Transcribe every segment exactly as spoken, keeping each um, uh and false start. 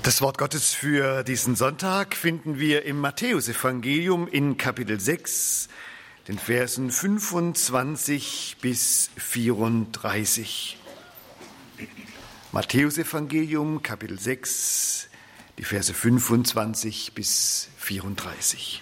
Das Wort Gottes für diesen Sonntag finden wir im Matthäusevangelium in Kapitel sechs, den Versen fünfundzwanzig bis vierunddreißig. Matthäusevangelium, Kapitel sechs, die Verse fünfundzwanzig bis vierunddreißig.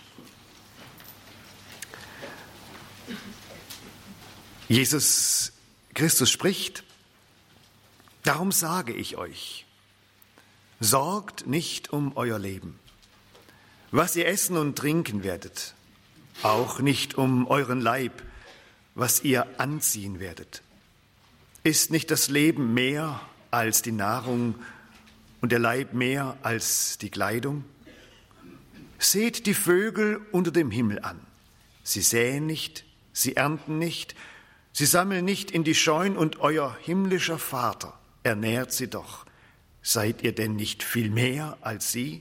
Jesus Christus spricht: Darum sage ich euch, sorgt nicht um euer Leben, was ihr essen und trinken werdet, auch nicht um euren Leib, was ihr anziehen werdet. Ist nicht das Leben mehr als die Nahrung und der Leib mehr als die Kleidung? Seht die Vögel unter dem Himmel an. Sie säen nicht, sie ernten nicht, sie sammeln nicht in die Scheunen, und euer himmlischer Vater ernährt sie doch. Seid ihr denn nicht viel mehr als sie?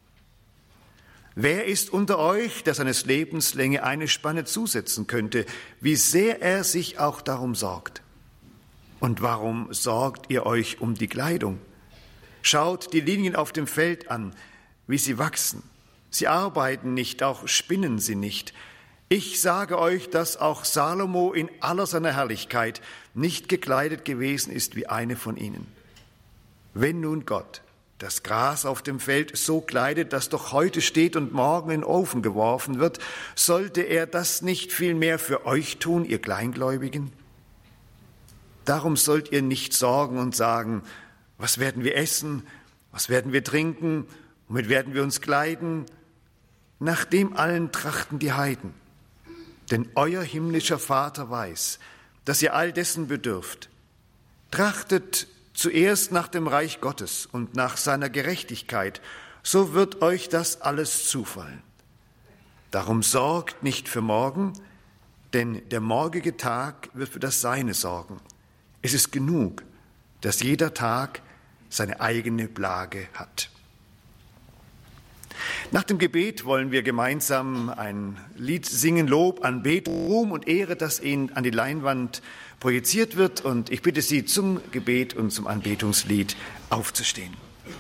Wer ist unter euch, der seines Lebens Länge eine Spanne zusetzen könnte, wie sehr er sich auch darum sorgt? Und warum sorgt ihr euch um die Kleidung? Schaut die Linien auf dem Feld an, wie sie wachsen. Sie arbeiten nicht, auch spinnen sie nicht. Ich sage euch, dass auch Salomo in aller seiner Herrlichkeit nicht gekleidet gewesen ist wie eine von ihnen. Wenn nun Gott das Gras auf dem Feld so kleidet, das doch heute steht und morgen in den Ofen geworfen wird, sollte er das nicht viel mehr für euch tun, ihr Kleingläubigen? Darum sollt ihr nicht sorgen und sagen, was werden wir essen, was werden wir trinken, womit werden wir uns kleiden? Nach dem allen trachten die Heiden. Denn euer himmlischer Vater weiß, dass ihr all dessen bedürft. Trachtet zuerst nach dem Reich Gottes und nach seiner Gerechtigkeit, so wird euch das alles zufallen. Darum sorgt nicht für morgen, denn der morgige Tag wird für das Seine sorgen. Es ist genug, dass jeder Tag seine eigene Plage hat. Nach dem Gebet wollen wir gemeinsam ein Lied singen, Lob, Anbetung, Ruhm und Ehre, das Ihnen an die Leinwand projiziert wird. Und ich bitte Sie, zum Gebet und zum Anbetungslied aufzustehen.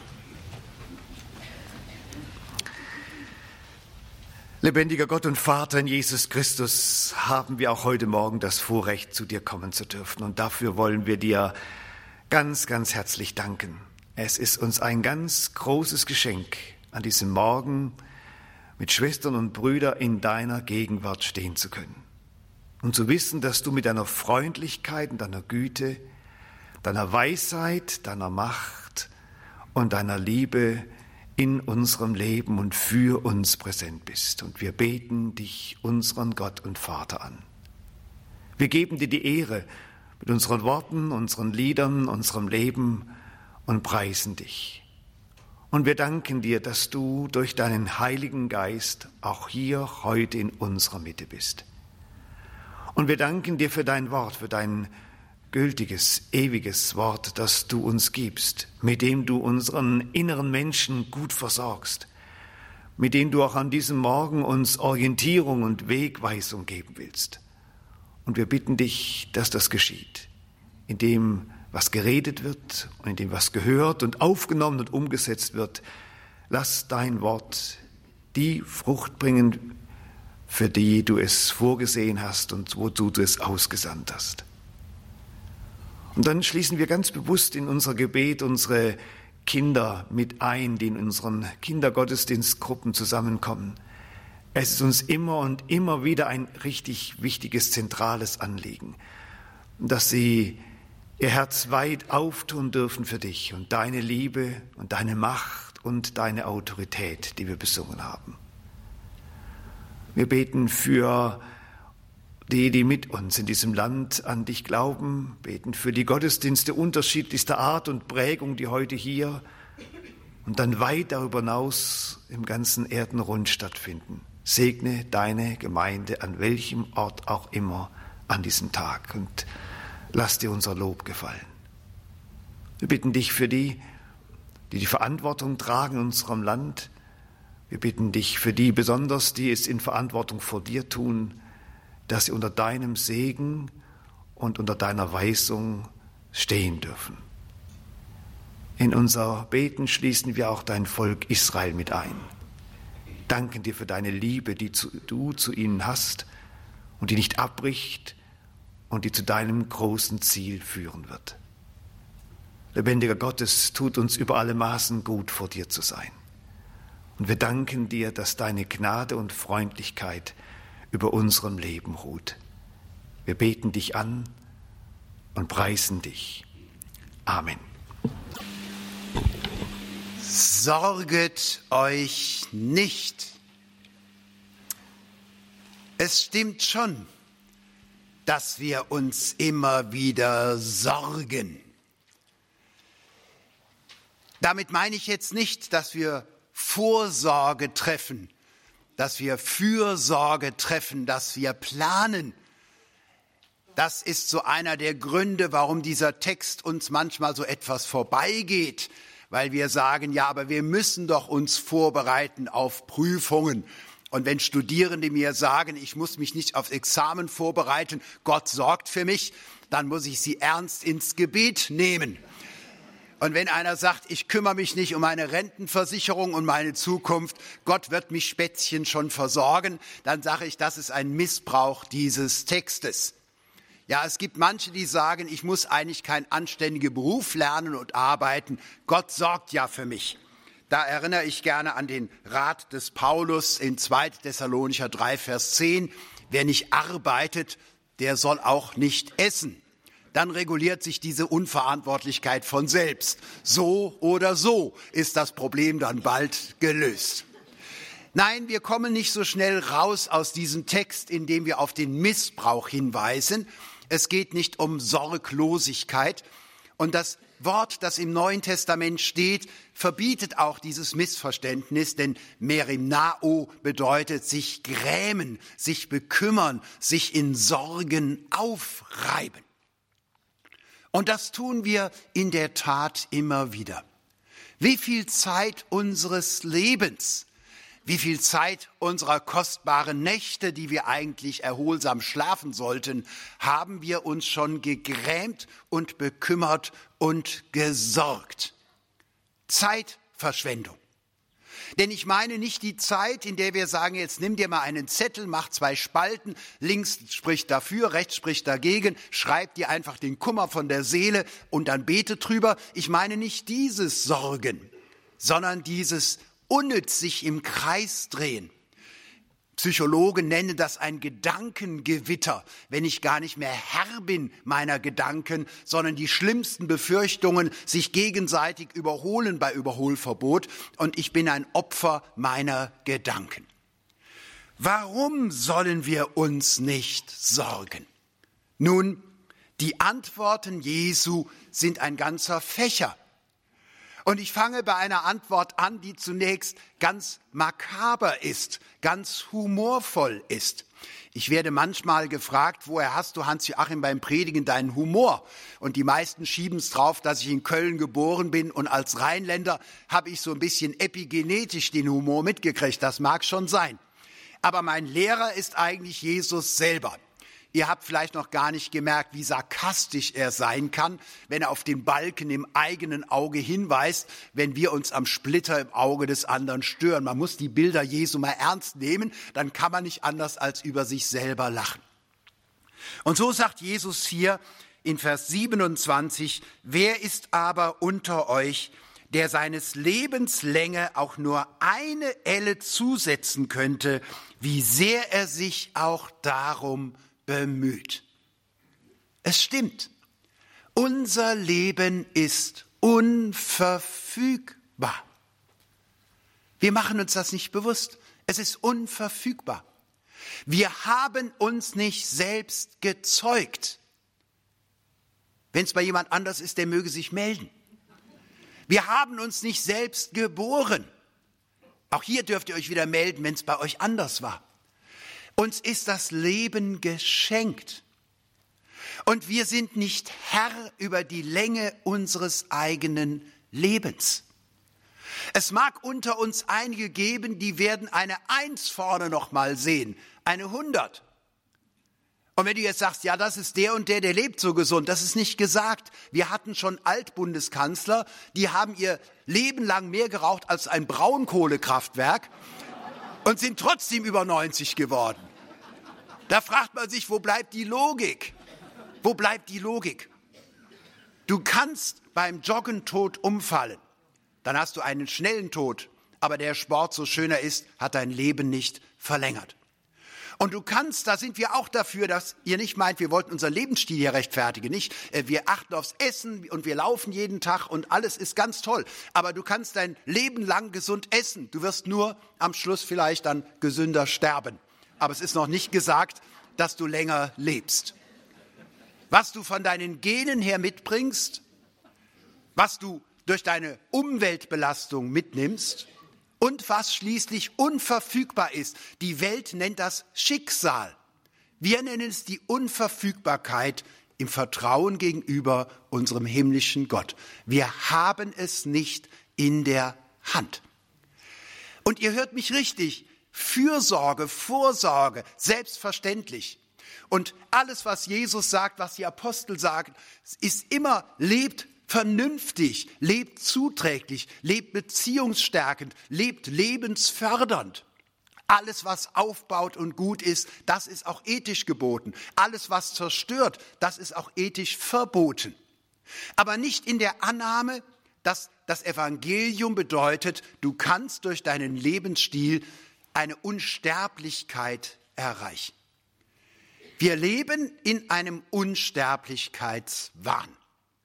Lebendiger Gott und Vater in Jesus Christus, haben wir auch heute Morgen das Vorrecht, zu dir kommen zu dürfen. Und dafür wollen wir dir ganz, ganz herzlich danken. Es ist uns ein ganz großes Geschenk, an diesem Morgen mit Schwestern und Brüdern in deiner Gegenwart stehen zu können. Und zu wissen, dass du mit deiner Freundlichkeit und deiner Güte, deiner Weisheit, deiner Macht und deiner Liebe in unserem Leben und für uns präsent bist. Und wir beten dich, unseren Gott und Vater, an. Wir geben dir die Ehre mit unseren Worten, unseren Liedern, unserem Leben und preisen dich. Und wir danken dir, dass du durch deinen Heiligen Geist auch hier heute in unserer Mitte bist. Und wir danken dir für dein Wort, für dein gültiges, ewiges Wort, das du uns gibst, mit dem du unseren inneren Menschen gut versorgst, mit dem du auch an diesem Morgen uns Orientierung und Wegweisung geben willst. Und wir bitten dich, dass das geschieht, in dem, was geredet wird und in dem, was gehört und aufgenommen und umgesetzt wird. Lass dein Wort die Frucht bringen, für die du es vorgesehen hast und wozu du es ausgesandt hast. Und dann schließen wir ganz bewusst in unser Gebet unsere Kinder mit ein, die in unseren Kindergottesdienstgruppen zusammenkommen. Es ist uns immer und immer wieder ein richtig wichtiges, zentrales Anliegen, dass sie ihr Herz weit auftun dürfen für dich und deine Liebe und deine Macht und deine Autorität, die wir besungen haben. Wir beten für die, die mit uns in diesem Land an dich glauben, beten für die Gottesdienste unterschiedlichster Art und Prägung, die heute hier und dann weit darüber hinaus im ganzen Erdenrund stattfinden. Segne deine Gemeinde an welchem Ort auch immer an diesem Tag und lass dir unser Lob gefallen. Wir bitten dich für die, die die Verantwortung tragen in unserem Land. Wir bitten dich für die besonders, die es in Verantwortung vor dir tun, dass sie unter deinem Segen und unter deiner Weisung stehen dürfen. In unser Beten schließen wir auch dein Volk Israel mit ein. Danken dir für deine Liebe, die du zu ihnen hast und die nicht abbricht und die zu deinem großen Ziel führen wird. Lebendiger Gott, es tut uns über alle Maßen gut, vor dir zu sein. Und wir danken dir, dass deine Gnade und Freundlichkeit über unserem Leben ruht. Wir beten dich an und preisen dich. Amen. Sorget euch nicht. Es stimmt schon, dass wir uns immer wieder sorgen. Damit meine ich jetzt nicht, dass wir Vorsorge treffen, dass wir Fürsorge treffen, dass wir planen. Das ist so einer der Gründe, warum dieser Text uns manchmal so etwas vorbeigeht, weil wir sagen, ja, aber wir müssen doch uns vorbereiten auf Prüfungen. Und wenn Studierende mir sagen, ich muss mich nicht aufs Examen vorbereiten, Gott sorgt für mich, dann muss ich sie ernst ins Gebet nehmen. Und wenn einer sagt, ich kümmere mich nicht um meine Rentenversicherung und meine Zukunft, Gott wird mich Spätzchen schon versorgen, dann sage ich, das ist ein Missbrauch dieses Textes. Ja, es gibt manche, die sagen, ich muss eigentlich keinen anständigen Beruf lernen und arbeiten. Gott sorgt ja für mich. Da erinnere ich gerne an den Rat des Paulus in zweiter Thessalonicher drei, Vers zehn. Wer nicht arbeitet, der soll auch nicht essen. Dann reguliert sich diese Unverantwortlichkeit von selbst. So oder so ist das Problem dann bald gelöst. Nein, wir kommen nicht so schnell raus aus diesem Text, indem wir auf den Missbrauch hinweisen. Es geht nicht um Sorglosigkeit. Und das Wort, das im Neuen Testament steht, verbietet auch dieses Missverständnis, denn merimnao bedeutet sich grämen, sich bekümmern, sich in Sorgen aufreiben. Und das tun wir in der Tat immer wieder. Wie viel Zeit unseres Lebens, wie viel Zeit unserer kostbaren Nächte, die wir eigentlich erholsam schlafen sollten, haben wir uns schon gegrämt und bekümmert und gesorgt. Zeitverschwendung. Denn ich meine nicht die Zeit, in der wir sagen, jetzt nimm dir mal einen Zettel, mach zwei Spalten, links spricht dafür, rechts spricht dagegen, schreib dir einfach den Kummer von der Seele und dann bete drüber. Ich meine nicht dieses Sorgen, sondern dieses unnütz sich im Kreis drehen. Psychologen nennen das ein Gedankengewitter, wenn ich gar nicht mehr Herr bin meiner Gedanken, sondern die schlimmsten Befürchtungen sich gegenseitig überholen bei Überholverbot und ich bin ein Opfer meiner Gedanken. Warum sollen wir uns nicht sorgen? Nun, die Antworten Jesu sind ein ganzer Fächer. Und ich fange bei einer Antwort an, die zunächst ganz makaber ist, ganz humorvoll ist. Ich werde manchmal gefragt, woher hast du, Hans-Joachim, beim Predigen deinen Humor? Und die meisten schieben es drauf, dass ich in Köln geboren bin und als Rheinländer habe ich so ein bisschen epigenetisch den Humor mitgekriegt. Das mag schon sein. Aber mein Lehrer ist eigentlich Jesus selber. Ihr habt vielleicht noch gar nicht gemerkt, wie sarkastisch er sein kann, wenn er auf den Balken im eigenen Auge hinweist, wenn wir uns am Splitter im Auge des anderen stören. Man muss die Bilder Jesu mal ernst nehmen, dann kann man nicht anders als über sich selber lachen. Und so sagt Jesus hier in Vers siebenundzwanzig, wer ist aber unter euch, der seines Lebens Länge auch nur eine Elle zusetzen könnte, wie sehr er sich auch darum bemüht. Es stimmt, unser Leben ist unverfügbar. Wir machen uns das nicht bewusst. Es ist unverfügbar. Wir haben uns nicht selbst gezeugt. Wenn es bei jemand anders ist, der möge sich melden. Wir haben uns nicht selbst geboren. Auch hier dürft ihr euch wieder melden, wenn es bei euch anders war. Uns ist das Leben geschenkt. Und wir sind nicht Herr über die Länge unseres eigenen Lebens. Es mag unter uns einige geben, die werden eine Eins vorne noch mal sehen, eine hundert. Und wenn du jetzt sagst, ja, das ist der und der, der lebt so gesund, das ist nicht gesagt. Wir hatten schon Altbundeskanzler, die haben ihr Leben lang mehr geraucht als ein Braunkohlekraftwerk und sind trotzdem über neunzig geworden. Da fragt man sich, wo bleibt die Logik? Wo bleibt die Logik? Du kannst beim Joggen tot umfallen. Dann hast du einen schnellen Tod. Aber der Sport, so schön er ist, hat dein Leben nicht verlängert. Und du kannst, da sind wir auch dafür, dass ihr nicht meint, wir wollten unseren Lebensstil hier rechtfertigen. Nicht, wir achten aufs Essen und wir laufen jeden Tag und alles ist ganz toll. Aber du kannst dein Leben lang gesund essen. Du wirst nur am Schluss vielleicht dann gesünder sterben. Aber es ist noch nicht gesagt, dass du länger lebst. Was du von deinen Genen her mitbringst, was du durch deine Umweltbelastung mitnimmst und was schließlich unverfügbar ist. Die Welt nennt das Schicksal. Wir nennen es die Unverfügbarkeit im Vertrauen gegenüber unserem himmlischen Gott. Wir haben es nicht in der Hand. Und ihr hört mich richtig, Fürsorge, Vorsorge, selbstverständlich. Und alles, was Jesus sagt, was die Apostel sagen, ist immer, lebt vernünftig, lebt zuträglich, lebt beziehungsstärkend, lebt lebensfördernd. Alles, was aufbaut und gut ist, das ist auch ethisch geboten. Alles, was zerstört, das ist auch ethisch verboten. Aber nicht in der Annahme, dass das Evangelium bedeutet, du kannst durch deinen Lebensstil eine Unsterblichkeit erreichen. Wir leben in einem Unsterblichkeitswahn.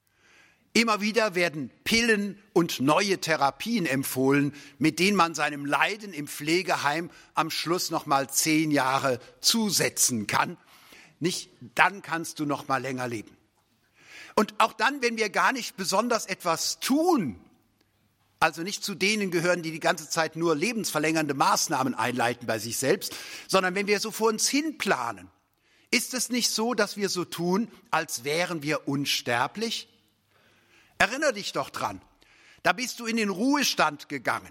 Immer wieder werden Pillen und neue Therapien empfohlen, mit denen man seinem Leiden im Pflegeheim am Schluss noch mal zehn Jahre zusetzen kann. Nicht, dann kannst du noch mal länger leben. Und auch dann, wenn wir gar nicht besonders etwas tun, also nicht zu denen gehören, die die ganze Zeit nur lebensverlängernde Maßnahmen einleiten bei sich selbst, sondern wenn wir so vor uns hin planen, ist es nicht so, dass wir so tun, als wären wir unsterblich? Erinner dich doch dran, da bist du in den Ruhestand gegangen.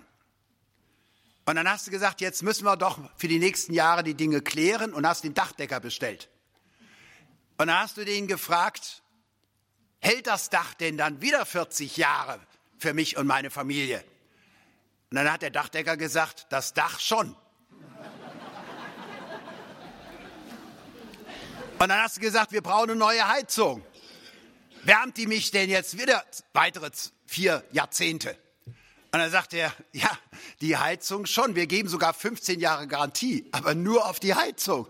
Und dann hast du gesagt, jetzt müssen wir doch für die nächsten Jahre die Dinge klären und hast den Dachdecker bestellt. Und dann hast du den gefragt, hält das Dach denn dann wieder vierzig Jahre für mich und meine Familie? Und dann hat der Dachdecker gesagt, das Dach schon. Und dann hast du gesagt, wir brauchen eine neue Heizung. Wärmt die mich denn jetzt wieder weitere vier Jahrzehnte? Und dann sagt er, ja, die Heizung schon. Wir geben sogar fünfzehn Jahre Garantie, aber nur auf die Heizung.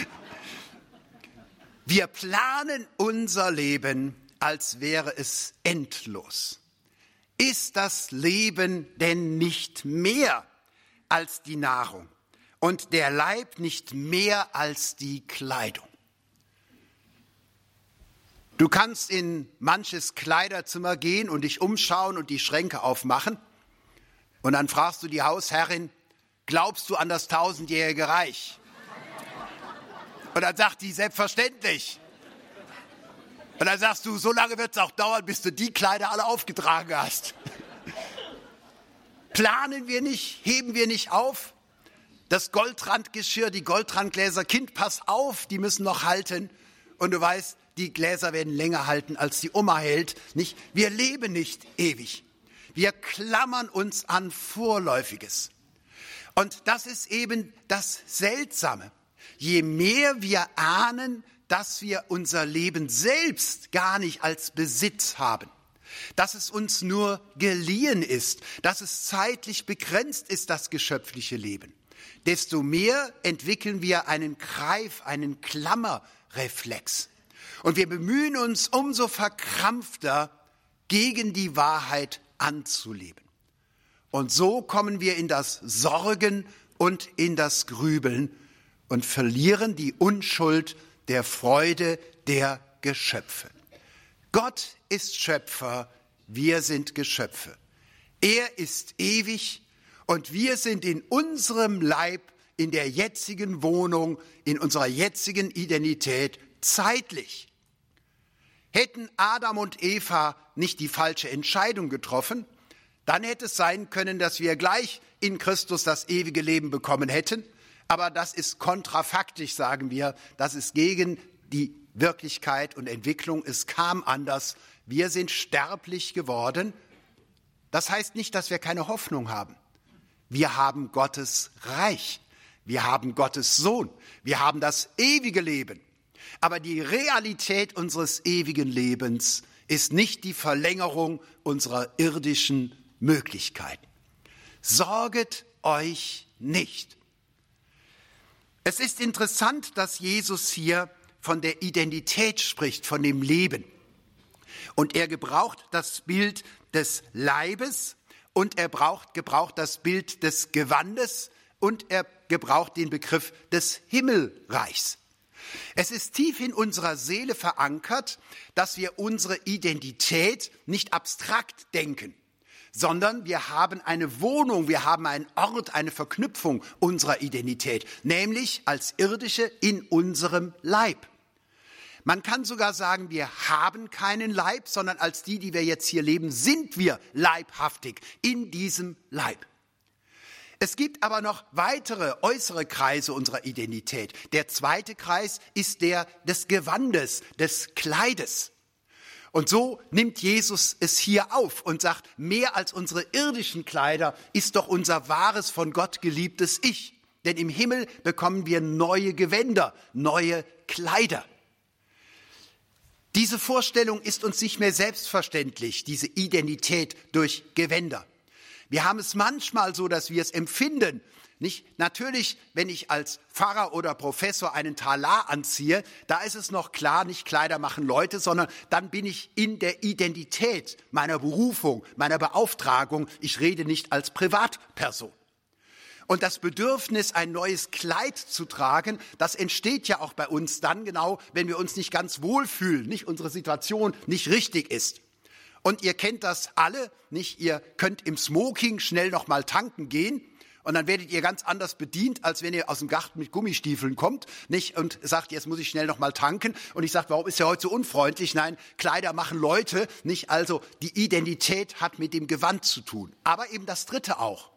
Wir planen unser Leben, als wäre es endlos. Ist das Leben denn nicht mehr als die Nahrung und der Leib nicht mehr als die Kleidung? Du kannst in manches Kleiderzimmer gehen und dich umschauen und die Schränke aufmachen. Und dann fragst du die Hausherrin, glaubst du an das tausendjährige Reich? Und dann sagt die, selbstverständlich. Und dann sagst du, so lange wird es auch dauern, bis du die Kleider alle aufgetragen hast. Planen wir nicht, heben wir nicht auf? Das Goldrandgeschirr, die Goldrandgläser, Kind, pass auf, die müssen noch halten. Und du weißt, die Gläser werden länger halten, als die Oma hält. Nicht? Wir leben nicht ewig. Wir klammern uns an Vorläufiges. Und das ist eben das Seltsame. Je mehr wir ahnen, dass wir unser Leben selbst gar nicht als Besitz haben, dass es uns nur geliehen ist, dass es zeitlich begrenzt ist, das geschöpfliche Leben, desto mehr entwickeln wir einen Greif, einen Klammerreflex. Und wir bemühen uns umso verkrampfter, gegen die Wahrheit anzuleben. Und so kommen wir in das Sorgen und in das Grübeln und verlieren die Unschuld der Freude der Geschöpfe. Gott ist Schöpfer, wir sind Geschöpfe. Er ist ewig und wir sind in unserem Leib, in der jetzigen Wohnung, in unserer jetzigen Identität zeitlich. Hätten Adam und Eva nicht die falsche Entscheidung getroffen, dann hätte es sein können, dass wir gleich in Christus das ewige Leben bekommen hätten. Aber das ist kontrafaktisch, sagen wir. Das ist gegen die Wirklichkeit und Entwicklung. Es kam anders. Wir sind sterblich geworden. Das heißt nicht, dass wir keine Hoffnung haben. Wir haben Gottes Reich. Wir haben Gottes Sohn. Wir haben das ewige Leben. Aber die Realität unseres ewigen Lebens ist nicht die Verlängerung unserer irdischen Möglichkeiten. Sorget euch nicht. Es ist interessant, dass Jesus hier von der Identität spricht, von dem Leben. Und er gebraucht das Bild des Leibes und er braucht, gebraucht das Bild des Gewandes und er gebraucht den Begriff des Himmelreichs. Es ist tief in unserer Seele verankert, dass wir unsere Identität nicht abstrakt denken, sondern wir haben eine Wohnung, wir haben einen Ort, eine Verknüpfung unserer Identität, nämlich als Irdische in unserem Leib. Man kann sogar sagen, wir haben keinen Leib, sondern als die, die wir jetzt hier leben, sind wir leibhaftig in diesem Leib. Es gibt aber noch weitere äußere Kreise unserer Identität. Der zweite Kreis ist der des Gewandes, des Kleides. Und so nimmt Jesus es hier auf und sagt, mehr als unsere irdischen Kleider ist doch unser wahres, von Gott geliebtes Ich. Denn im Himmel bekommen wir neue Gewänder, neue Kleider. Diese Vorstellung ist uns nicht mehr selbstverständlich, diese Identität durch Gewänder. Wir haben es manchmal so, dass wir es empfinden. Nicht? Natürlich, wenn ich als Pfarrer oder Professor einen Talar anziehe, da ist es noch klar, nicht Kleider machen Leute, sondern dann bin ich in der Identität meiner Berufung, meiner Beauftragung. Ich rede nicht als Privatperson. Und das Bedürfnis, ein neues Kleid zu tragen, das entsteht ja auch bei uns dann genau, wenn wir uns nicht ganz wohlfühlen, nicht unsere Situation nicht richtig ist. Und ihr kennt das alle, nicht? Ihr könnt im Smoking schnell noch mal tanken gehen und dann werdet ihr ganz anders bedient, als wenn ihr aus dem Garten mit Gummistiefeln kommt, nicht? Und sagt, jetzt muss ich schnell noch mal tanken. Und ich sage, warum ist er heute so unfreundlich? Nein, Kleider machen Leute, nicht? Also die Identität hat mit dem Gewand zu tun. Aber eben das Dritte auch.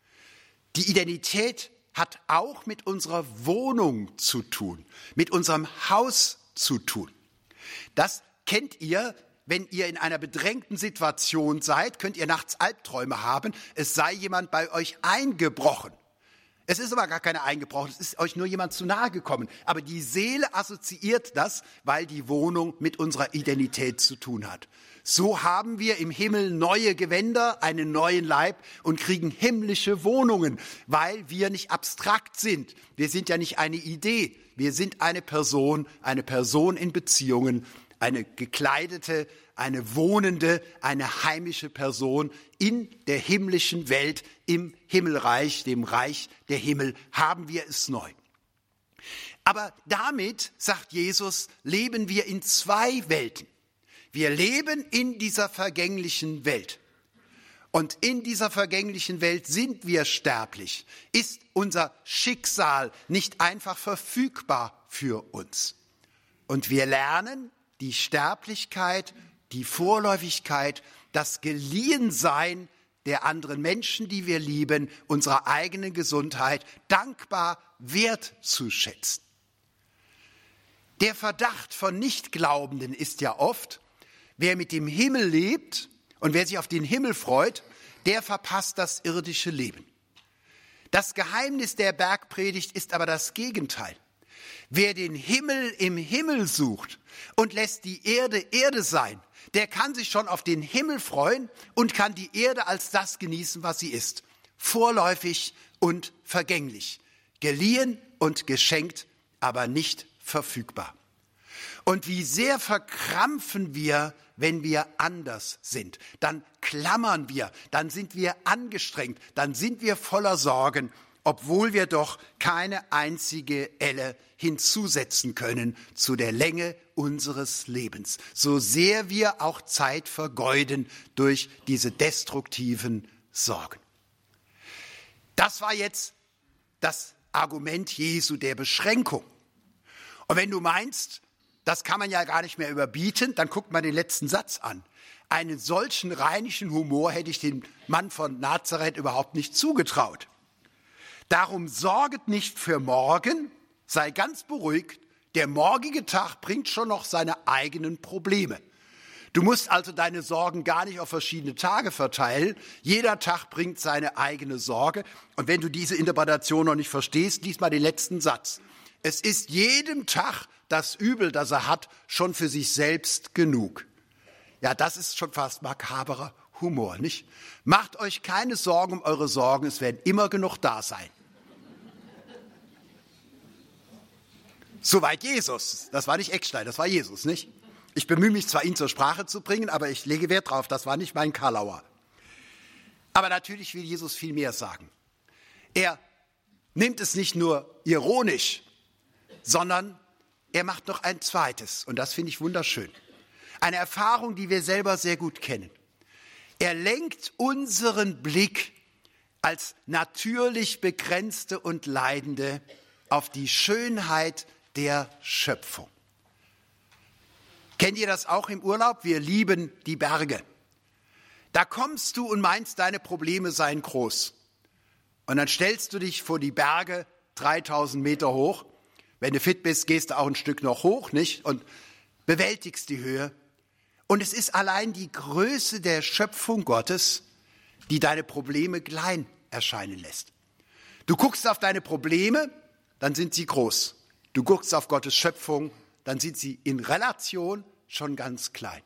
Die Identität hat auch mit unserer Wohnung zu tun, mit unserem Haus zu tun. Das kennt ihr. Wenn ihr in einer bedrängten Situation seid, könnt ihr nachts Albträume haben, es sei jemand bei euch eingebrochen. Es ist aber gar keiner eingebrochen, es ist euch nur jemand zu nahe gekommen. Aber die Seele assoziiert das, weil die Wohnung mit unserer Identität zu tun hat. So haben wir im Himmel neue Gewänder, einen neuen Leib und kriegen himmlische Wohnungen, weil wir nicht abstrakt sind. Wir sind ja nicht eine Idee, wir sind eine Person, eine Person in Beziehungen, eine gekleidete, eine wohnende, eine heimische Person in der himmlischen Welt, im Himmelreich, dem Reich der Himmel, haben wir es neu. Aber damit, sagt Jesus, leben wir in zwei Welten. Wir leben in dieser vergänglichen Welt. Und in dieser vergänglichen Welt sind wir sterblich. Ist unser Schicksal nicht einfach verfügbar für uns? Und wir lernen, die Sterblichkeit, die Vorläufigkeit, das Geliehensein der anderen Menschen, die wir lieben, unserer eigenen Gesundheit, dankbar wertzuschätzen. Der Verdacht von Nichtglaubenden ist ja oft, wer mit dem Himmel lebt und wer sich auf den Himmel freut, der verpasst das irdische Leben. Das Geheimnis der Bergpredigt ist aber das Gegenteil. Wer den Himmel im Himmel sucht und lässt die Erde Erde sein, der kann sich schon auf den Himmel freuen und kann die Erde als das genießen, was sie ist. Vorläufig und vergänglich. Geliehen und geschenkt, aber nicht verfügbar. Und wie sehr verkrampfen wir, wenn wir anders sind. Dann klammern wir, dann sind wir angestrengt, dann sind wir voller Sorgen, obwohl wir doch keine einzige Elle hinzusetzen können zu der Länge unseres Lebens. So sehr wir auch Zeit vergeuden durch diese destruktiven Sorgen. Das war jetzt das Argument Jesu der Beschränkung. Und wenn du meinst, das kann man ja gar nicht mehr überbieten, dann guckt mal den letzten Satz an. Einen solchen rheinischen Humor hätte ich dem Mann von Nazareth überhaupt nicht zugetraut. Darum sorget nicht für morgen, sei ganz beruhigt, der morgige Tag bringt schon noch seine eigenen Probleme. Du musst also deine Sorgen gar nicht auf verschiedene Tage verteilen. Jeder Tag bringt seine eigene Sorge. Und wenn du diese Interpretation noch nicht verstehst, lies mal den letzten Satz. Es ist jedem Tag das Übel, das er hat, schon für sich selbst genug. Ja, das ist schon fast makaberer Humor, nicht? Macht euch keine Sorgen um eure Sorgen, es werden immer genug da sein. Soweit Jesus. Das war nicht Eckstein, das war Jesus, nicht? Ich bemühe mich zwar, ihn zur Sprache zu bringen, aber ich lege Wert drauf, das war nicht mein Karlauer. Aber natürlich will Jesus viel mehr sagen. Er nimmt es nicht nur ironisch, sondern er macht noch ein zweites. Und das finde ich wunderschön. Eine Erfahrung, die wir selber sehr gut kennen. Er lenkt unseren Blick als natürlich Begrenzte und Leidende auf die Schönheit der Schöpfung. Kennt ihr das auch im Urlaub? Wir lieben die Berge. Da kommst du und meinst, deine Probleme seien groß. Und dann stellst du dich vor die Berge, dreitausend Meter hoch. Wenn du fit bist, gehst du auch ein Stück noch hoch, nicht? Und bewältigst die Höhe. Und es ist allein die Größe der Schöpfung Gottes, die deine Probleme klein erscheinen lässt. Du guckst auf deine Probleme, dann sind sie groß. Du guckst auf Gottes Schöpfung, dann sind sie in Relation schon ganz klein.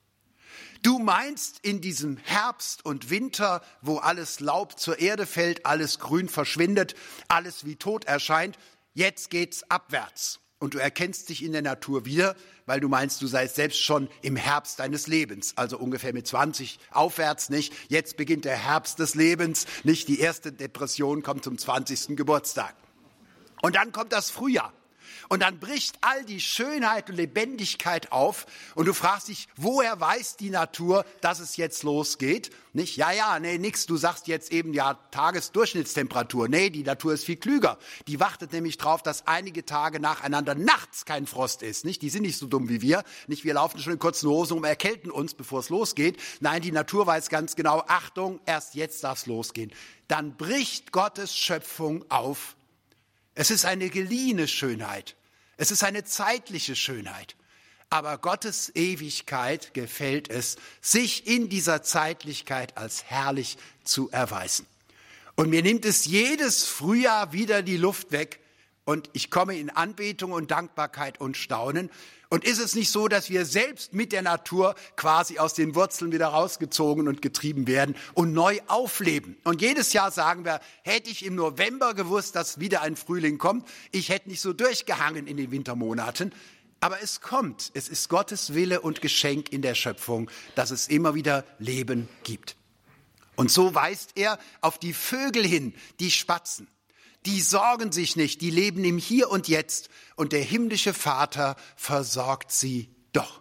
Du meinst in diesem Herbst und Winter, wo alles Laub zur Erde fällt, alles grün verschwindet, alles wie tot erscheint, jetzt geht's abwärts. Und du erkennst dich in der Natur wieder, weil du meinst, du seist selbst schon im Herbst deines Lebens, also ungefähr mit zwanzig aufwärts, nicht? Jetzt beginnt der Herbst des Lebens, nicht? Die erste Depression kommt zum zwanzigsten Geburtstag. Und dann kommt das Frühjahr. Und dann bricht all die Schönheit und Lebendigkeit auf und du fragst dich, woher weiß die Natur, dass es jetzt losgeht? Nicht, ja, ja, nee, nix, du sagst jetzt eben, ja, Tagesdurchschnittstemperatur. Nee, die Natur ist viel klüger. Die wartet nämlich drauf, dass einige Tage nacheinander nachts kein Frost ist. Nicht, die sind nicht so dumm wie wir. Nicht, wir laufen schon in kurzen Hosen und erkälten uns, bevor es losgeht. Nein, die Natur weiß ganz genau, Achtung, erst jetzt darf es losgehen. Dann bricht Gottes Schöpfung auf. Es ist eine geliehene Schönheit. Es ist eine zeitliche Schönheit. Aber Gottes Ewigkeit gefällt es, sich in dieser Zeitlichkeit als herrlich zu erweisen. Und mir nimmt es jedes Frühjahr wieder die Luft weg und ich komme in Anbetung und Dankbarkeit und Staunen. Und ist es nicht so, dass wir selbst mit der Natur quasi aus den Wurzeln wieder rausgezogen und getrieben werden und neu aufleben? Und jedes Jahr sagen wir, hätte ich im November gewusst, dass wieder ein Frühling kommt, ich hätte nicht so durchgehangen in den Wintermonaten. Aber es kommt, es ist Gottes Wille und Geschenk in der Schöpfung, dass es immer wieder Leben gibt. Und so weist er auf die Vögel hin, die Spatzen. Die sorgen sich nicht, die leben im Hier und Jetzt und der himmlische Vater versorgt sie doch.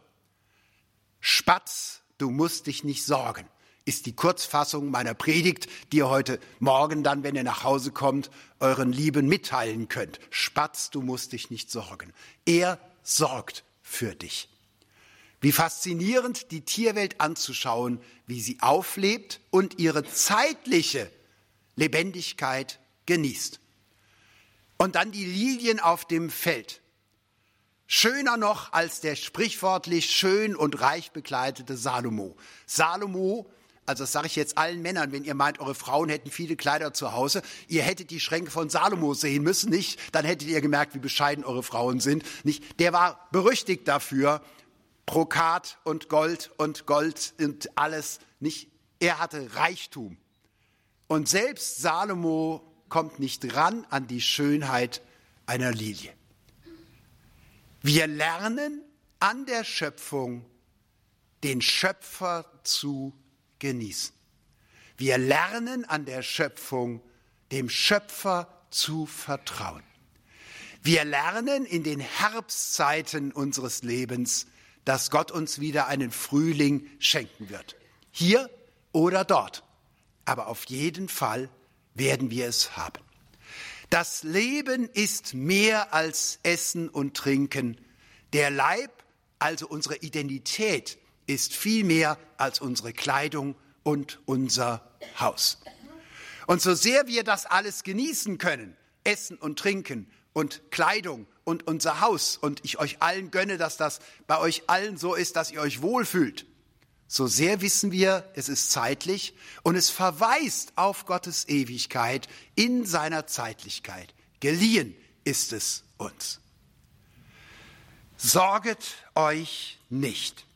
Spatz, du musst dich nicht sorgen, ist die Kurzfassung meiner Predigt, die ihr heute Morgen dann, wenn ihr nach Hause kommt, euren Lieben mitteilen könnt. Spatz, du musst dich nicht sorgen. Er sorgt für dich. Wie faszinierend, die Tierwelt anzuschauen, wie sie auflebt und ihre zeitliche Lebendigkeit genießt. Und dann die Lilien auf dem Feld. Schöner noch als der sprichwörtlich schön und reich bekleidete Salomo. Salomo, also das sage ich jetzt allen Männern, wenn ihr meint, eure Frauen hätten viele Kleider zu Hause, ihr hättet die Schränke von Salomo sehen müssen, nicht? Dann hättet ihr gemerkt, wie bescheiden eure Frauen sind, nicht? Der war berüchtigt dafür, Brokat und Gold und Gold und alles, nicht? Er hatte Reichtum. Und selbst Salomo kommt nicht ran an die Schönheit einer Lilie. Wir lernen an der Schöpfung, den Schöpfer zu genießen. Wir lernen an der Schöpfung, dem Schöpfer zu vertrauen. Wir lernen in den Herbstzeiten unseres Lebens, dass Gott uns wieder einen Frühling schenken wird. Hier oder dort. Aber auf jeden Fall werden wir es haben. Das Leben ist mehr als Essen und Trinken. Der Leib, also unsere Identität, ist viel mehr als unsere Kleidung und unser Haus. Und so sehr wir das alles genießen können, Essen und Trinken und Kleidung und unser Haus, und ich euch allen gönne, dass das bei euch allen so ist, dass ihr euch wohlfühlt, so sehr wissen wir, es ist zeitlich und es verweist auf Gottes Ewigkeit in seiner Zeitlichkeit. Geliehen ist es uns. Sorget euch nicht.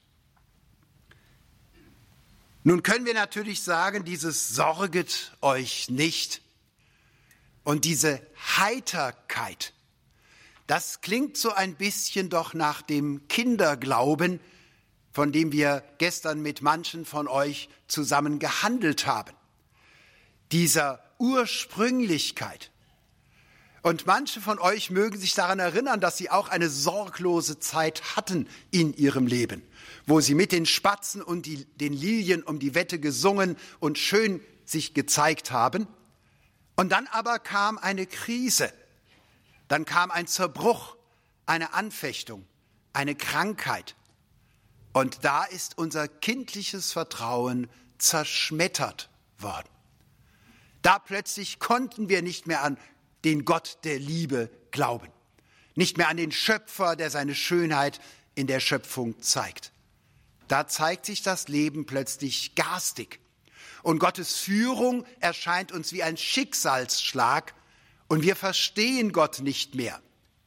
Nun können wir natürlich sagen, dieses Sorget euch nicht und diese Heiterkeit, das klingt so ein bisschen doch nach dem Kinderglauben, von dem wir gestern mit manchen von euch zusammen gehandelt haben. Dieser Ursprünglichkeit. Und manche von euch mögen sich daran erinnern, dass sie auch eine sorglose Zeit hatten in ihrem Leben, wo sie mit den Spatzen und die, den Lilien um die Wette gesungen und schön sich gezeigt haben. Und dann aber kam eine Krise, dann kam ein Zerbruch, eine Anfechtung, eine Krankheit. Und da ist unser kindliches Vertrauen zerschmettert worden. Da plötzlich konnten wir nicht mehr an den Gott der Liebe glauben, nicht mehr an den Schöpfer, der seine Schönheit in der Schöpfung zeigt. Da zeigt sich das Leben plötzlich garstig. Und Gottes Führung erscheint uns wie ein Schicksalsschlag und wir verstehen Gott nicht mehr.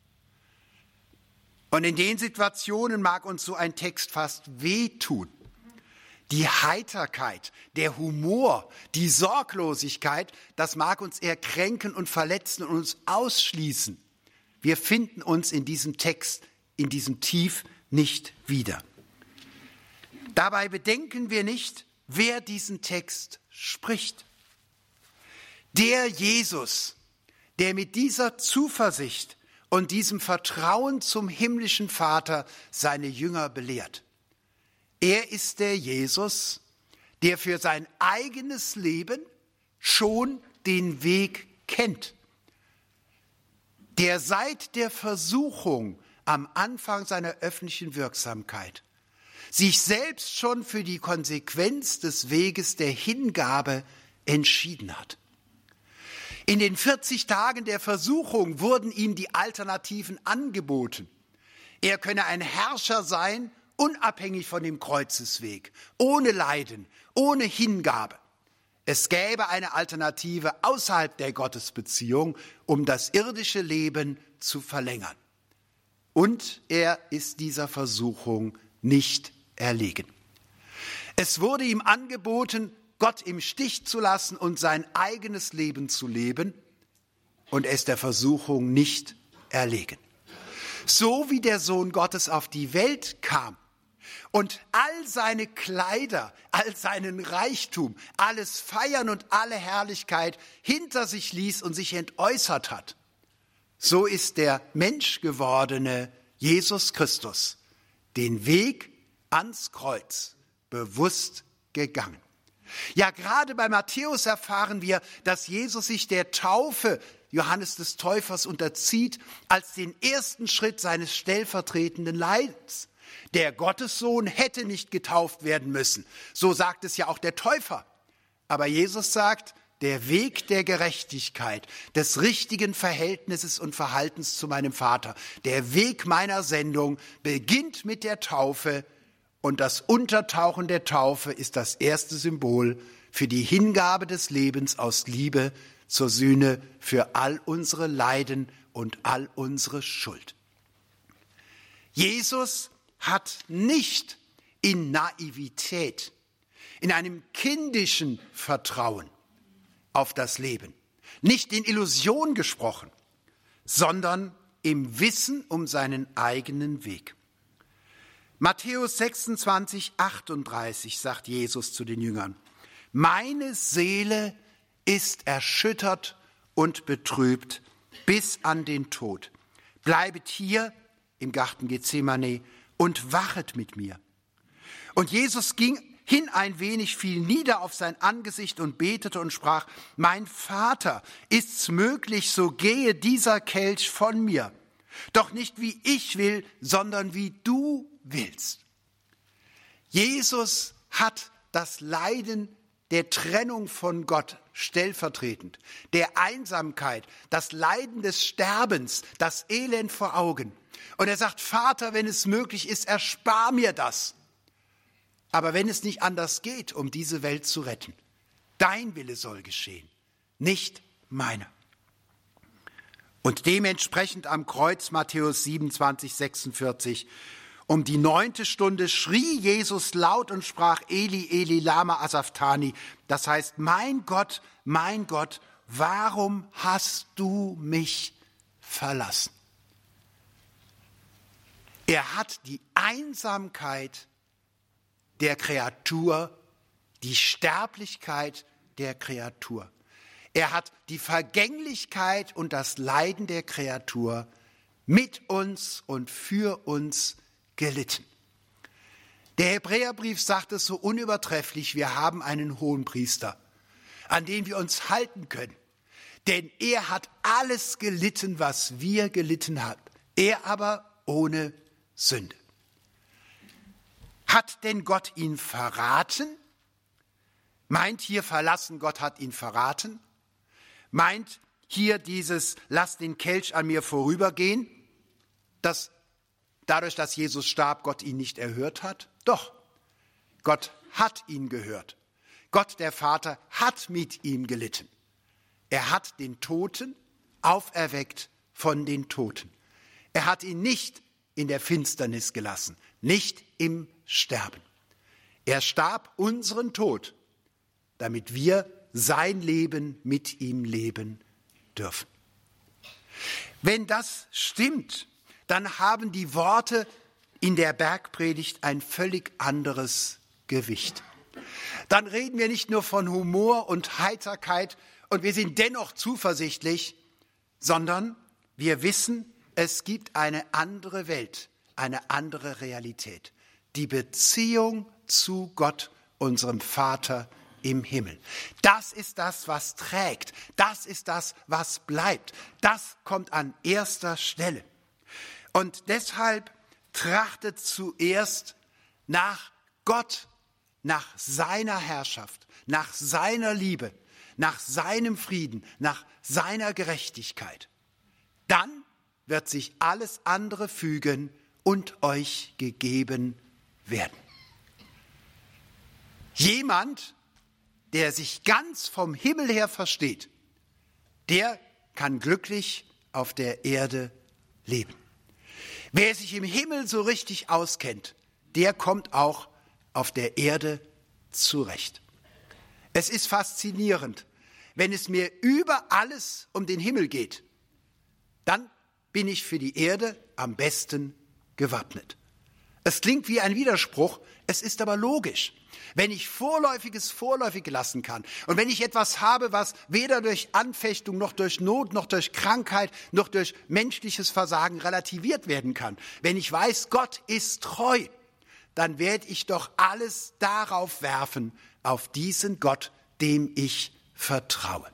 Und in den Situationen mag uns so ein Text fast wehtun. Die Heiterkeit, der Humor, die Sorglosigkeit, das mag uns eher kränken und verletzen und uns ausschließen. Wir finden uns in diesem Text, in diesem Tief nicht wieder. Dabei bedenken wir nicht, wer diesen Text spricht. Der Jesus, der mit dieser Zuversicht und diesem Vertrauen zum himmlischen Vater seine Jünger belehrt. Er ist der Jesus, der für sein eigenes Leben schon den Weg kennt, der seit der Versuchung am Anfang seiner öffentlichen Wirksamkeit sich selbst schon für die Konsequenz des Weges der Hingabe entschieden hat. In den vierzig Tagen der Versuchung wurden ihm die Alternativen angeboten. Er könne ein Herrscher sein, unabhängig von dem Kreuzesweg, ohne Leiden, ohne Hingabe. Es gäbe eine Alternative außerhalb der Gottesbeziehung, um das irdische Leben zu verlängern. Und er ist dieser Versuchung nicht erlegen. Es wurde ihm angeboten, Gott im Stich zu lassen und sein eigenes Leben zu leben, und er ist der Versuchung nicht erlegen. So wie der Sohn Gottes auf die Welt kam und all seine Kleider, all seinen Reichtum, alles Feiern und alle Herrlichkeit hinter sich ließ und sich entäußert hat, so ist der menschgewordene Jesus Christus den Weg ans Kreuz bewusst gegangen. Ja, gerade bei Matthäus erfahren wir, dass Jesus sich der Taufe Johannes des Täufers unterzieht als den ersten Schritt seines stellvertretenden Leidens. Der Gottessohn hätte nicht getauft werden müssen. So sagt es ja auch der Täufer. Aber Jesus sagt, der Weg der Gerechtigkeit, des richtigen Verhältnisses und Verhaltens zu meinem Vater, der Weg meiner Sendung beginnt mit der Taufe, und das Untertauchen der Taufe ist das erste Symbol für die Hingabe des Lebens aus Liebe zur Sühne für all unsere Leiden und all unsere Schuld. Jesus hat nicht in Naivität, in einem kindischen Vertrauen auf das Leben, nicht in Illusion gesprochen, sondern im Wissen um seinen eigenen Weg. Matthäus sechsundzwanzig, achtunddreißig sagt Jesus zu den Jüngern: Meine Seele ist erschüttert und betrübt bis an den Tod. Bleibet hier im Garten Gethsemane und wachet mit mir. Und Jesus ging hin ein wenig, fiel nieder auf sein Angesicht und betete und sprach: Mein Vater, ist's möglich, so gehe dieser Kelch von mir. Doch nicht wie ich will, sondern wie du willst. Jesus hat das Leiden der Trennung von Gott stellvertretend, der Einsamkeit, das Leiden des Sterbens, das Elend vor Augen. Und er sagt, Vater, wenn es möglich ist, erspar mir das. Aber wenn es nicht anders geht, um diese Welt zu retten, dein Wille soll geschehen, nicht meiner. Und dementsprechend am Kreuz, Matthäus siebenundzwanzig, sechsundvierzig, um die neunte Stunde schrie Jesus laut und sprach, Eli, Eli, lama asafthani. Das heißt, mein Gott, mein Gott, warum hast du mich verlassen? Er hat die Einsamkeit der Kreatur, die Sterblichkeit der Kreatur. Er hat die Vergänglichkeit und das Leiden der Kreatur mit uns und für uns gelitten. Der Hebräerbrief sagt es so unübertrefflich, wir haben einen Hohenpriester, an den wir uns halten können. Denn er hat alles gelitten, was wir gelitten haben. Er aber ohne Sünde. Hat denn Gott ihn verraten? Meint hier verlassen, Gott hat ihn verraten? Meint hier dieses, lass den Kelch an mir vorübergehen, dass dadurch, dass Jesus starb, Gott ihn nicht erhört hat? Doch, Gott hat ihn gehört. Gott, der Vater, hat mit ihm gelitten. Er hat den Toten auferweckt von den Toten. Er hat ihn nicht in der Finsternis gelassen, nicht im Sterben. Er starb unseren Tod, damit wir sein Leben mit ihm leben dürfen. Wenn das stimmt, dann haben die Worte in der Bergpredigt ein völlig anderes Gewicht. Dann reden wir nicht nur von Humor und Heiterkeit und wir sind dennoch zuversichtlich, sondern wir wissen, es gibt eine andere Welt, eine andere Realität. Die Beziehung zu Gott, unserem Vater im Himmel. Das ist das, was trägt. Das ist das, was bleibt. Das kommt an erster Stelle. Und deshalb trachtet zuerst nach Gott, nach seiner Herrschaft, nach seiner Liebe, nach seinem Frieden, nach seiner Gerechtigkeit. Dann wird sich alles andere fügen und euch gegeben werden. Jemand, der sich ganz vom Himmel her versteht, der kann glücklich auf der Erde leben. Wer sich im Himmel so richtig auskennt, der kommt auch auf der Erde zurecht. Es ist faszinierend, wenn es mir über alles um den Himmel geht, dann bin ich für die Erde am besten gewappnet. Es klingt wie ein Widerspruch, es ist aber logisch. Wenn ich Vorläufiges vorläufig lassen kann und wenn ich etwas habe, was weder durch Anfechtung noch durch Not noch durch Krankheit noch durch menschliches Versagen relativiert werden kann, wenn ich weiß, Gott ist treu, dann werde ich doch alles darauf werfen, auf diesen Gott, dem ich vertraue.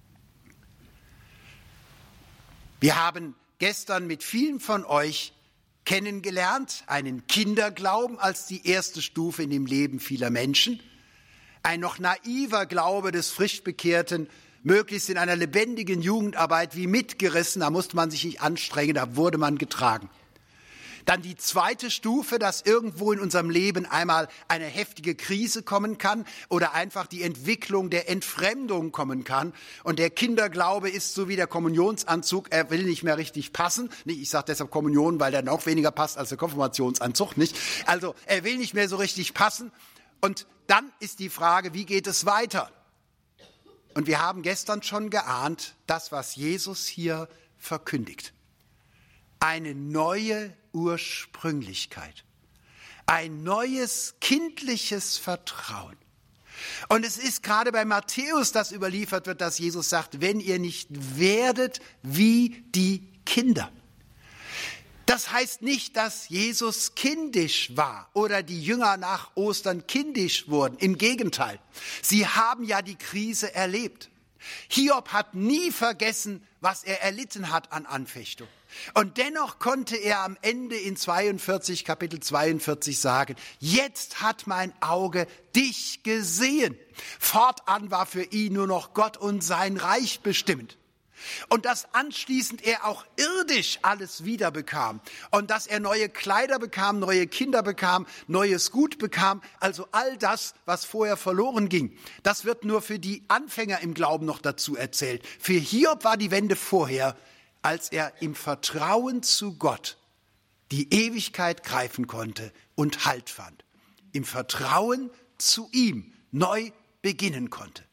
Wir haben gestern mit vielen von euch kennengelernt, einen Kinderglauben als die erste Stufe in dem Leben vieler Menschen, ein noch naiver Glaube des Frischbekehrten, möglichst in einer lebendigen Jugendarbeit wie mitgerissen, da musste man sich nicht anstrengen, da wurde man getragen. Dann die zweite Stufe, dass irgendwo in unserem Leben einmal eine heftige Krise kommen kann oder einfach die Entwicklung der Entfremdung kommen kann. Und der Kinderglaube ist so wie der Kommunionsanzug, er will nicht mehr richtig passen. Ich sage deshalb Kommunion, weil der noch weniger passt als der Konfirmationsanzug, nicht? Also er will nicht mehr so richtig passen. Und dann ist die Frage, wie geht es weiter? Und wir haben gestern schon geahnt, das, was Jesus hier verkündigt. Eine neue Ursprünglichkeit, ein neues kindliches Vertrauen. Und es ist gerade bei Matthäus, das überliefert wird, dass Jesus sagt, wenn ihr nicht werdet wie die Kinder. Das heißt nicht, dass Jesus kindisch war oder die Jünger nach Ostern kindisch wurden. Im Gegenteil, sie haben ja die Krise erlebt. Hiob hat nie vergessen, was er erlitten hat an Anfechtung. Und dennoch konnte er am Ende in zweiundvierzig, Kapitel zweiundvierzig sagen, jetzt hat mein Auge dich gesehen. Fortan war für ihn nur noch Gott und sein Reich bestimmend. Und dass anschließend er auch irdisch alles wieder bekam und dass er neue Kleider bekam, neue Kinder bekam, neues Gut bekam, also all das, was vorher verloren ging, das wird nur für die Anfänger im Glauben noch dazu erzählt. Für Hiob war die Wende vorher, als er im Vertrauen zu Gott die Ewigkeit greifen konnte und Halt fand. Im Vertrauen zu ihm neu beginnen konnte.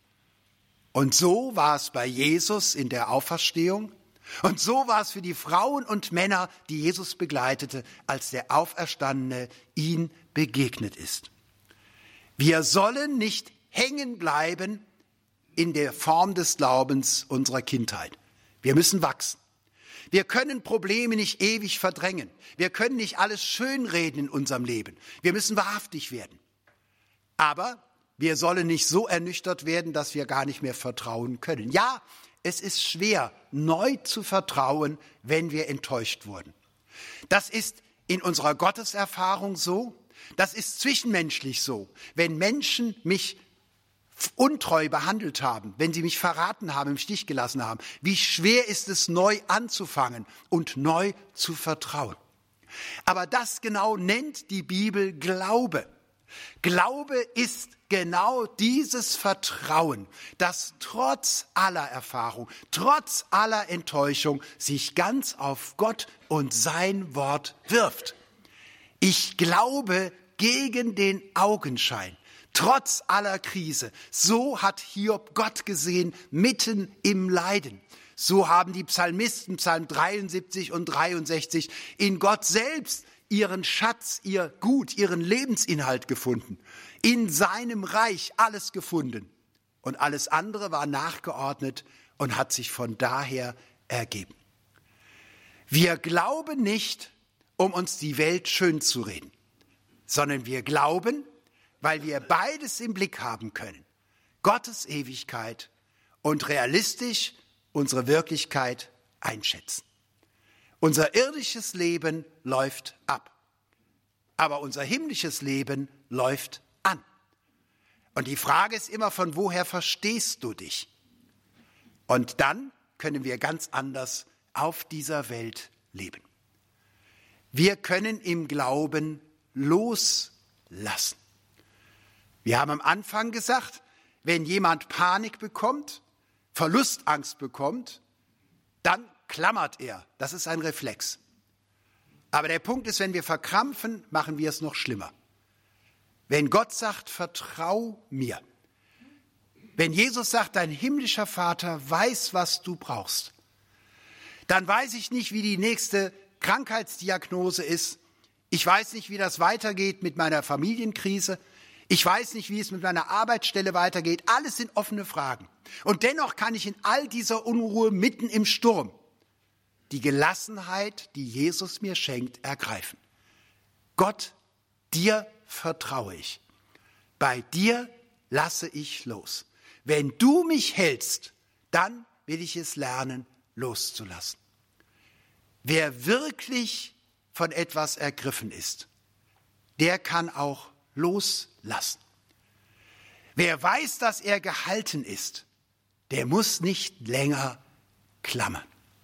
Und so war es bei Jesus in der Auferstehung und so war es für die Frauen und Männer, die Jesus begleitete, als der Auferstandene ihn begegnet ist. Wir sollen nicht hängen bleiben in der Form des Glaubens unserer Kindheit. Wir müssen wachsen. Wir können Probleme nicht ewig verdrängen. Wir können nicht alles schönreden in unserem Leben. Wir müssen wahrhaftig werden. Aber wir sollen nicht so ernüchtert werden, dass wir gar nicht mehr vertrauen können. Ja, es ist schwer, neu zu vertrauen, wenn wir enttäuscht wurden. Das ist in unserer Gotteserfahrung so. Das ist zwischenmenschlich so. Wenn Menschen mich untreu behandelt haben, wenn sie mich verraten haben, im Stich gelassen haben, wie schwer ist es, neu anzufangen und neu zu vertrauen. Aber das genau nennt die Bibel Glaube. Glaube ist genau dieses Vertrauen, das trotz aller Erfahrung, trotz aller Enttäuschung sich ganz auf Gott und sein Wort wirft. Ich glaube gegen den Augenschein, trotz aller Krise. So hat Hiob Gott gesehen, mitten im Leiden. So haben die Psalmisten, Psalm dreiundsiebzig und dreiundsechzig, in Gott selbst ihren Schatz, ihr Gut, ihren Lebensinhalt gefunden. In seinem Reich alles gefunden. Und alles andere war nachgeordnet und hat sich von daher ergeben. Wir glauben nicht, um uns die Welt schön zu reden, sondern wir glauben, weil wir beides im Blick haben können. Gottes Ewigkeit und realistisch unsere Wirklichkeit einschätzen. Unser irdisches Leben läuft ab, aber unser himmlisches Leben läuft an. Und die Frage ist immer, von woher verstehst du dich? Und dann können wir ganz anders auf dieser Welt leben. Wir können im Glauben loslassen. Wir haben am Anfang gesagt, wenn jemand Panik bekommt, Verlustangst bekommt, dann klammert er. Das ist ein Reflex. Aber der Punkt ist, wenn wir verkrampfen, machen wir es noch schlimmer. Wenn Gott sagt, vertrau mir. Wenn Jesus sagt, dein himmlischer Vater weiß, was du brauchst, dann weiß ich nicht, wie die nächste Krankheitsdiagnose ist. Ich weiß nicht, wie das weitergeht mit meiner Familienkrise. Ich weiß nicht, wie es mit meiner Arbeitsstelle weitergeht. Alles sind offene Fragen. Und dennoch kann ich in all dieser Unruhe mitten im Sturm die Gelassenheit, die Jesus mir schenkt, ergreifen. Gott, dir vertraue ich. Bei dir lasse ich los. Wenn du mich hältst, dann will ich es lernen, loszulassen. Wer wirklich von etwas ergriffen ist, der kann auch loslassen. Wer weiß, dass er gehalten ist, der muss nicht länger klammern.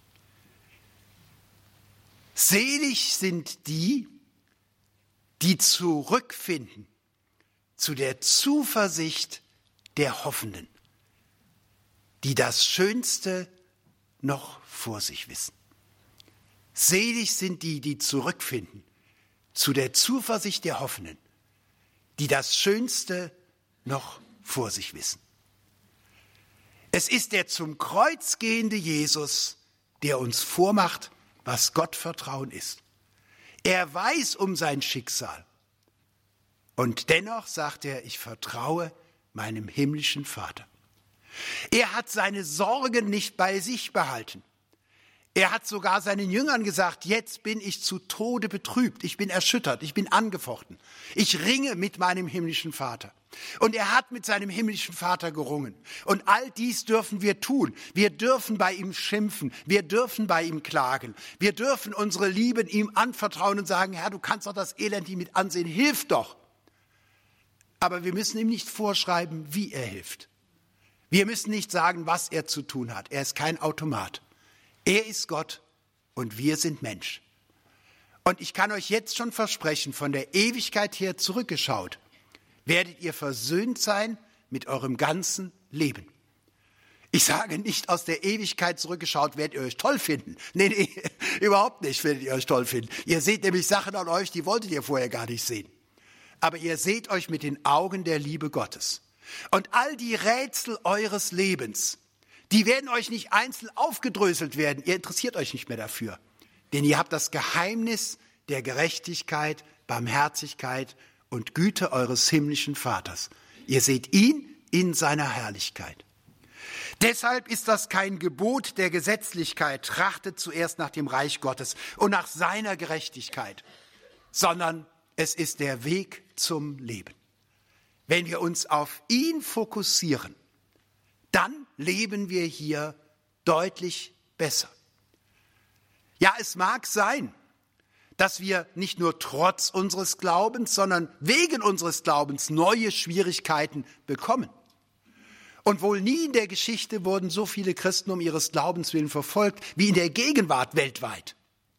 Selig sind die, die zurückfinden zu der Zuversicht der Hoffenden, die das Schönste noch vor sich wissen. Selig sind die, die zurückfinden zu der Zuversicht der Hoffenden, die das Schönste noch vor sich wissen. Es ist der zum Kreuz gehende Jesus, der uns vormacht, was Gottvertrauen ist. Er weiß um sein Schicksal. Und dennoch sagt er, ich vertraue meinem himmlischen Vater. Er hat seine Sorgen nicht bei sich behalten. Er hat sogar seinen Jüngern gesagt, jetzt bin ich zu Tode betrübt, ich bin erschüttert, ich bin angefochten. Ich ringe mit meinem himmlischen Vater. Und er hat mit seinem himmlischen Vater gerungen. Und all dies dürfen wir tun. Wir dürfen bei ihm schimpfen, wir dürfen bei ihm klagen. Wir dürfen unsere Lieben ihm anvertrauen und sagen, Herr, du kannst doch das Elend nicht mit ansehen, hilf doch. Aber wir müssen ihm nicht vorschreiben, wie er hilft. Wir müssen nicht sagen, was er zu tun hat. Er ist kein Automat. Er ist Gott und wir sind Mensch. Und ich kann euch jetzt schon versprechen, von der Ewigkeit her zurückgeschaut, werdet ihr versöhnt sein mit eurem ganzen Leben. Ich sage nicht aus der Ewigkeit zurückgeschaut, werdet ihr euch toll finden. Nee, nee, überhaupt nicht werdet ihr euch toll finden. Ihr seht nämlich Sachen an euch, die wolltet ihr vorher gar nicht sehen. Aber ihr seht euch mit den Augen der Liebe Gottes. Und all die Rätsel eures Lebens, die werden euch nicht einzeln aufgedröselt werden. Ihr interessiert euch nicht mehr dafür. Denn ihr habt das Geheimnis der Gerechtigkeit, Barmherzigkeit und Güte eures himmlischen Vaters. Ihr seht ihn in seiner Herrlichkeit. Deshalb ist das kein Gebot der Gesetzlichkeit, trachtet zuerst nach dem Reich Gottes und nach seiner Gerechtigkeit, sondern es ist der Weg zum Leben. Wenn wir uns auf ihn fokussieren, dann leben wir hier deutlich besser. Ja, es mag sein, dass wir nicht nur trotz unseres Glaubens, sondern wegen unseres Glaubens neue Schwierigkeiten bekommen. Und wohl nie in der Geschichte wurden so viele Christen um ihres Glaubens willen verfolgt, wie in der Gegenwart weltweit.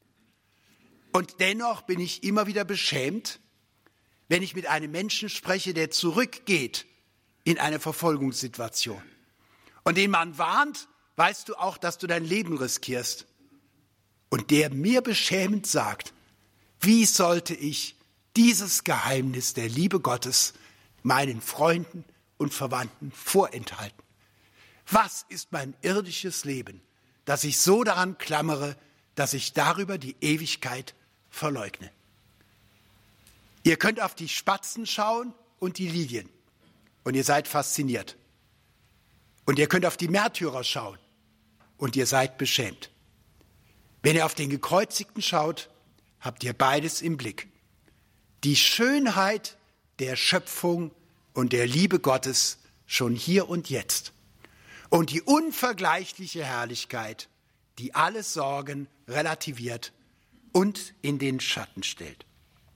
Und dennoch bin ich immer wieder beschämt, wenn ich mit einem Menschen spreche, der zurückgeht in eine Verfolgungssituation. Und den man warnt, weißt du auch, dass du dein Leben riskierst. Und der mir beschämend sagt, wie sollte ich dieses Geheimnis der Liebe Gottes meinen Freunden und Verwandten vorenthalten? Was ist mein irdisches Leben, dass ich so daran klammere, dass ich darüber die Ewigkeit verleugne? Ihr könnt auf die Spatzen schauen und die Lilien und ihr seid fasziniert. Und ihr könnt auf die Märtyrer schauen und ihr seid beschämt. Wenn ihr auf den Gekreuzigten schaut, habt ihr beides im Blick. Die Schönheit der Schöpfung und der Liebe Gottes schon hier und jetzt. Und die unvergleichliche Herrlichkeit, die alle Sorgen relativiert und in den Schatten stellt.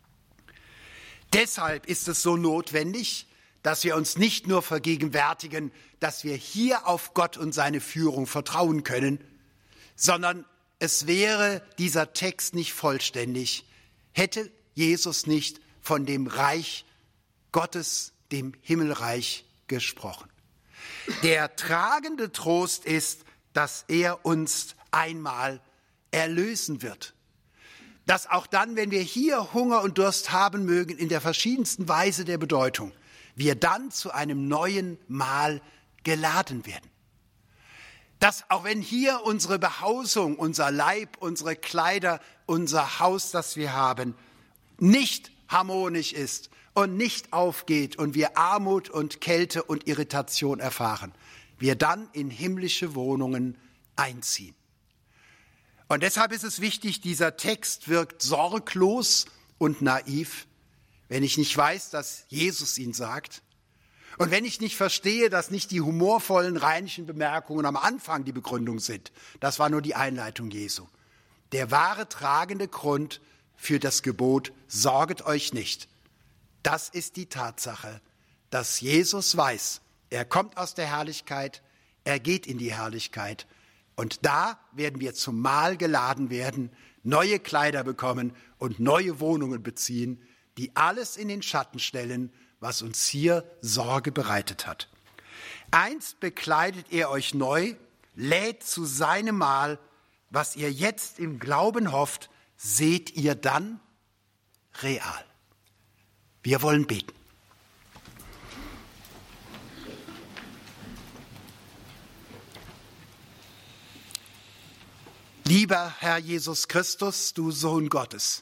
Deshalb ist es so notwendig, dass wir uns nicht nur vergegenwärtigen, dass wir hier auf Gott und seine Führung vertrauen können, sondern es wäre dieser Text nicht vollständig, hätte Jesus nicht von dem Reich Gottes, dem Himmelreich, gesprochen. Der tragende Trost ist, dass er uns einmal erlösen wird. Dass auch dann, wenn wir hier Hunger und Durst haben mögen, in der verschiedensten Weise der Bedeutung, wir dann zu einem neuen Mahl geladen werden. Dass auch wenn hier unsere Behausung, unser Leib, unsere Kleider, unser Haus, das wir haben, nicht harmonisch ist und nicht aufgeht und wir Armut und Kälte und Irritation erfahren, wir dann in himmlische Wohnungen einziehen. Und deshalb ist es wichtig, dieser Text wirkt sorglos und naiv, wenn ich nicht weiß, dass Jesus ihn sagt. Und wenn ich nicht verstehe, dass nicht die humorvollen, rheinischen Bemerkungen am Anfang die Begründung sind. Das war nur die Einleitung Jesu. Der wahre tragende Grund für das Gebot, sorget euch nicht. Das ist die Tatsache, dass Jesus weiß, er kommt aus der Herrlichkeit, er geht in die Herrlichkeit. Und da werden wir zum Mahl geladen werden, neue Kleider bekommen und neue Wohnungen beziehen, die alles in den Schatten stellen, was uns hier Sorge bereitet hat. Einst bekleidet er euch neu, lädt zu seinem Mahl, was ihr jetzt im Glauben hofft, seht ihr dann real. Wir wollen beten. Lieber Herr Jesus Christus, du Sohn Gottes,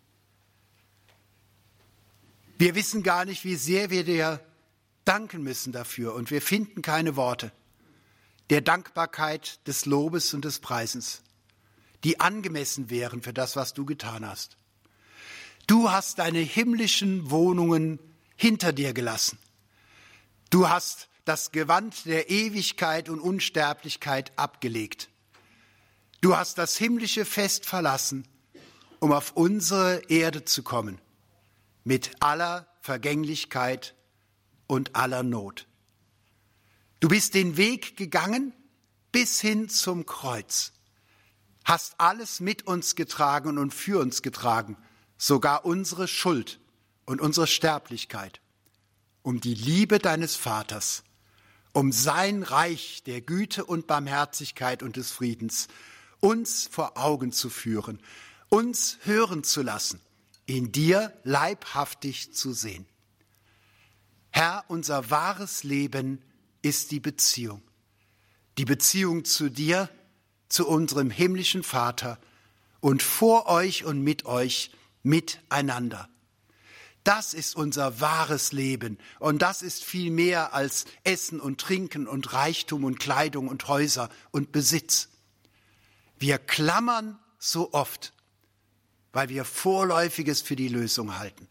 wir wissen gar nicht, wie sehr wir dir danken müssen dafür und wir finden keine Worte der Dankbarkeit, des Lobes und des Preisens. die angemessen wären für das, was du getan hast. Du hast deine himmlischen Wohnungen hinter dir gelassen. Du hast das Gewand der Ewigkeit und Unsterblichkeit abgelegt. Du hast das himmlische Fest verlassen, um auf unsere Erde zu kommen, mit aller Vergänglichkeit und aller Not. Du bist den Weg gegangen bis hin zum Kreuz, hast alles mit uns getragen und für uns getragen, sogar unsere Schuld und unsere Sterblichkeit, um die Liebe deines Vaters, um sein Reich der Güte und Barmherzigkeit und des Friedens uns vor Augen zu führen, uns hören zu lassen, in dir leibhaftig zu sehen. Herr, unser wahres Leben ist die Beziehung. Die Beziehung zu dir, zu unserem himmlischen Vater und vor euch und mit euch miteinander. Das ist unser wahres Leben und das ist viel mehr als Essen und Trinken und Reichtum und Kleidung und Häuser und Besitz. Wir klammern so oft, weil wir Vorläufiges für die Lösung halten.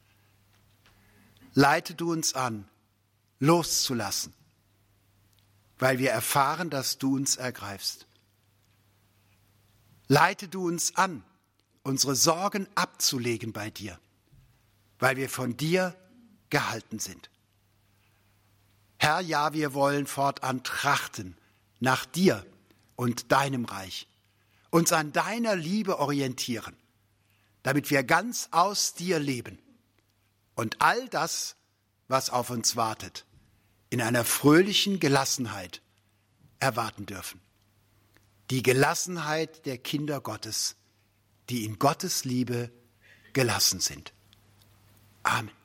Leite du uns an, loszulassen, weil wir erfahren, dass du uns ergreifst. Leite du uns an, unsere Sorgen abzulegen bei dir, weil wir von dir gehalten sind. Herr, ja, wir wollen fortan trachten nach dir und deinem Reich, uns an deiner Liebe orientieren, damit wir ganz aus dir leben und all das, was auf uns wartet, in einer fröhlichen Gelassenheit erwarten dürfen. Die Gelassenheit der Kinder Gottes, die in Gottes Liebe gelassen sind. Amen.